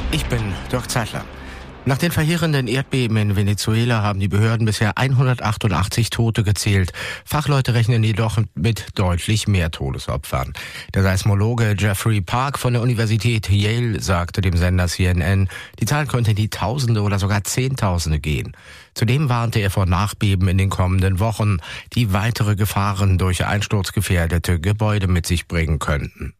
Ich bin Dirk Zeitler. Nach den verheerenden Erdbeben in Venezuela haben die Behörden bisher 188 Tote gezählt. Fachleute rechnen jedoch mit deutlich mehr Todesopfern. Der Seismologe Jeffrey Park von der Universität Yale sagte dem Sender CNN, die Zahl könnte in die Tausende oder sogar Zehntausende gehen. Zudem warnte er vor Nachbeben in den kommenden Wochen, die weitere Gefahren durch einsturzgefährdete Gebäude mit sich bringen könnten.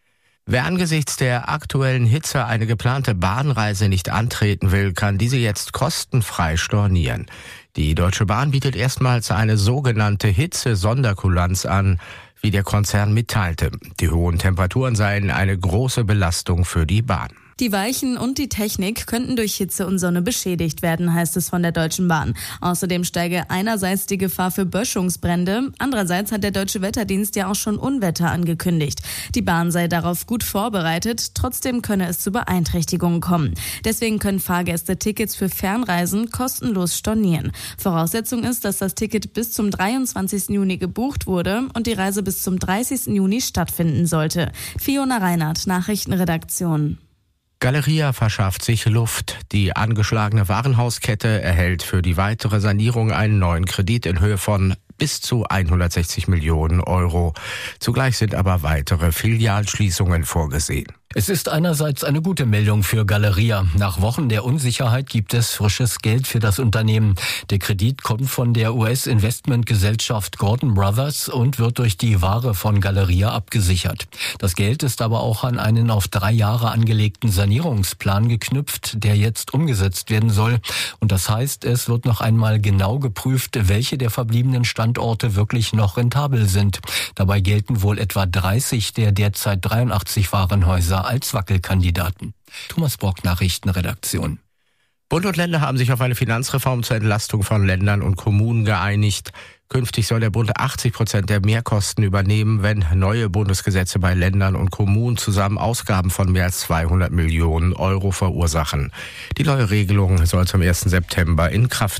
Wer angesichts der aktuellen Hitze eine geplante Bahnreise nicht antreten will, kann diese jetzt kostenfrei stornieren. Die Deutsche Bahn bietet erstmals eine sogenannte Hitze-Sonderkulanz an, wie der Konzern mitteilte. Die hohen Temperaturen seien eine große Belastung für die Bahn. Die Weichen und die Technik könnten durch Hitze und Sonne beschädigt werden, heißt es von der Deutschen Bahn. Außerdem steige einerseits die Gefahr für Böschungsbrände, andererseits hat der Deutsche Wetterdienst ja auch schon Unwetter angekündigt. Die Bahn sei darauf gut vorbereitet, trotzdem könne es zu Beeinträchtigungen kommen. Deswegen können Fahrgäste Tickets für Fernreisen kostenlos stornieren. Voraussetzung ist, dass das Ticket bis zum 23. Juni gebucht wurde und die Reise bis zum 30. Juni stattfinden sollte. Fiona Reinhardt, Nachrichtenredaktion. Galeria verschafft sich Luft. Die angeschlagene Warenhauskette erhält für die weitere Sanierung einen neuen Kredit in Höhe von bis zu 160 Millionen Euro. Zugleich sind aber weitere Filialschließungen vorgesehen. Es ist einerseits eine gute Meldung für Galeria. Nach Wochen der Unsicherheit gibt es frisches Geld für das Unternehmen. Der Kredit kommt von der US-Investmentgesellschaft Gordon Brothers und wird durch die Ware von Galeria abgesichert. Das Geld ist aber auch an einen auf 3 Jahre angelegten Sanierungsplan geknüpft, der jetzt umgesetzt werden soll. Und das heißt, es wird noch einmal genau geprüft, welche der verbliebenen Standorte wirklich noch rentabel sind. Dabei gelten wohl etwa 30 der derzeit 83 Warenhäuser als Wackelkandidaten. Thomas Brock, Nachrichtenredaktion. Bund und Länder haben sich auf eine Finanzreform zur Entlastung von Ländern und Kommunen geeinigt. Künftig soll der Bund 80% der Mehrkosten übernehmen, wenn neue Bundesgesetze bei Ländern und Kommunen zusammen Ausgaben von mehr als 200 Millionen Euro verursachen. Die neue Regelung soll zum 1. September in Kraft